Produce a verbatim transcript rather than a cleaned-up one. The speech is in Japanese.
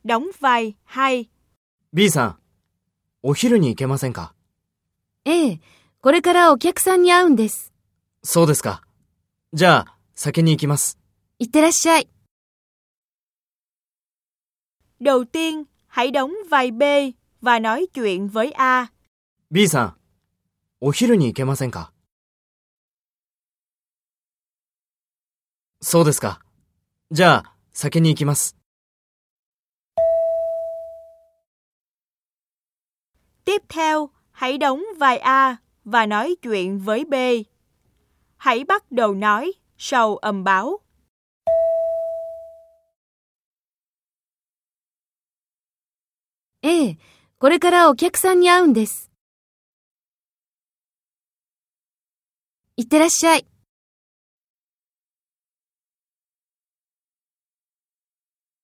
đóng vai hai. B さん、お昼に行けませんか？ ええ、これからお客さんに会うんです。 そうですか。じゃあ、先に行きます。 いってらっしゃい。 Đầu tiên, hãy đóng vai B và nói chuyện với A. B さん、お昼に行けませんか？そうですか。じゃあ、先に行きます。 Tiếp theo, hãy đóng vai A và nói chuyện với B. Hãy bắt đầu nói sau âm báo. ええ、これからお客さんに会うんです。いってらっしゃい。